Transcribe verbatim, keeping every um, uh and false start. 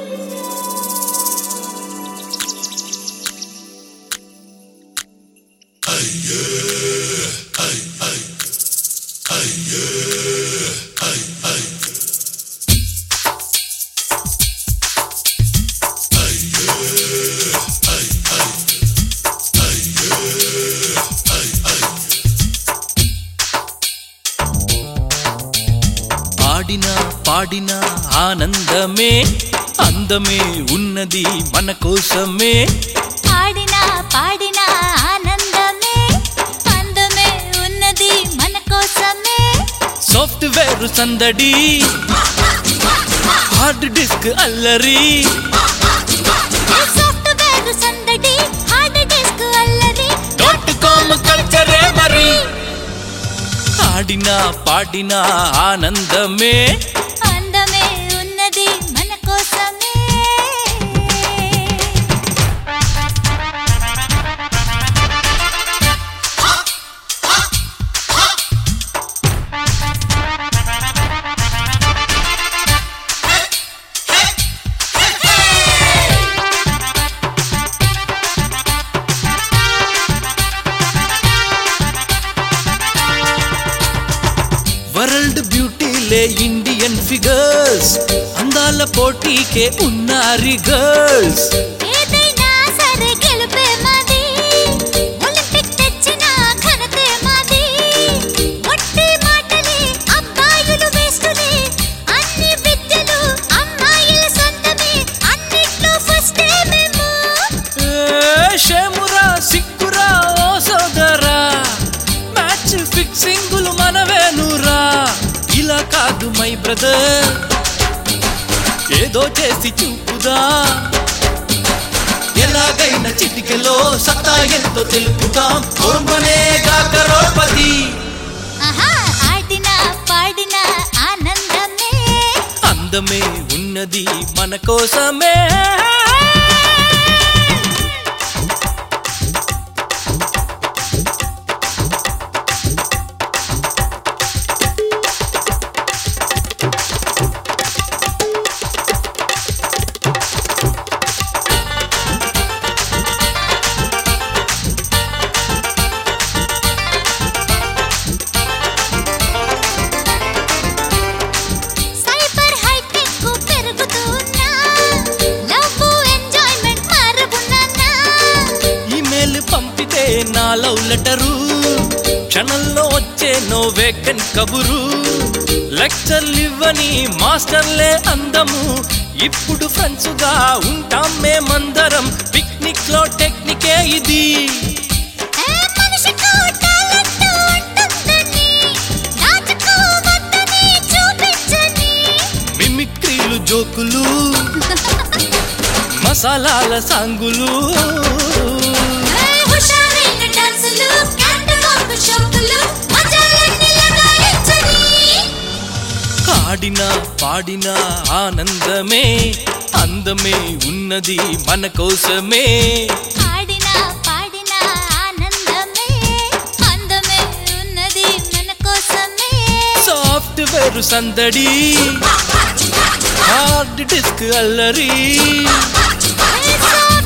ఆడినా పాడినా ఆనందమే అందమే ఉన్నది మన కోసమే ఆడినా పాడినా ఆనందమే అందమే ఉన్నది మన కోసమే సాఫ్ట్వేర్ సందడి హార్డ్ డిస్క్ అల్లరి సాఫ్ట్వేర్ సందడి హార్డ్ డిస్క్ అల్లరి డాట్ కామ్ కల్చరే మరి ఆడినా పాడినా ఆనందమే అందమే ఉన్నది మన కోసమే వరల్డ్ బ్యూటీలే ఇండియన్ ఫిగర్స్ అందాల పోటీకే ఉన్నారు గర్ల్స్ ఏదైనా సరే గెలుపే మాది ఒలింపిక్ తెచ్చిన ఘనతే మాది ఒట్టి మాటలే అబ్బాయిలు వేస్తులే అన్ని విద్యలు అమ్మాయిల సొంతమే అన్నిట్లో ఫస్టే మేము షేమురా సిక్కురా ఓ సోదరా మ్యాచ్ ఫిక్సింగులు మనవేనురా ఇలా కాదు మై బ్రదర్ ఏదో చేసి చూపుదా ఎలాగైనా చిటికెలో సత్తా ఎంతో తెలుపుతాం కోర్మనేగా కరోపతి ఆహా ఆడినా పాడినా ఆనందమే అందమే ఉన్నది మన కోసమే సైబర్ హైటెక్ కు పెరుగుతున్నా లవ్ ఎంజాయ్మెంట్ మారబున్నా ఈమెయిల్ పంపితే నా లవ్ లెటరు క్షణంలో వచ్చే నో వేకెన్ కబురు లెక్చర్లు ఇవ్వని మాస్టర్లే అందము ఇప్పుడు ఫ్రెండ్స్ గా ఉంటాం మేమందరం పిక్నిక్ లో టెక్నికే ఇది ఏ మనిషికో టాలెంట్ ఉంటుందని దాచుకోవద్దని చూపించని మిమిక్రీలు జోకులు మసాలాల సాంగులు ఏ హుషారైన డాన్సులు క్యాటవాక్ షోకులు మజాలన్నీ లగాయించని ఆడినా పాడినా ఆనందమే అందమే ఉన్నది మన కోసమే ఆడినా పాడినా ఆనందమే అందమే ఉన్నది మన కోసమే సాఫ్ట్వేర్ సందడి హార్డ్ డిస్క్ అల్లరి ఏ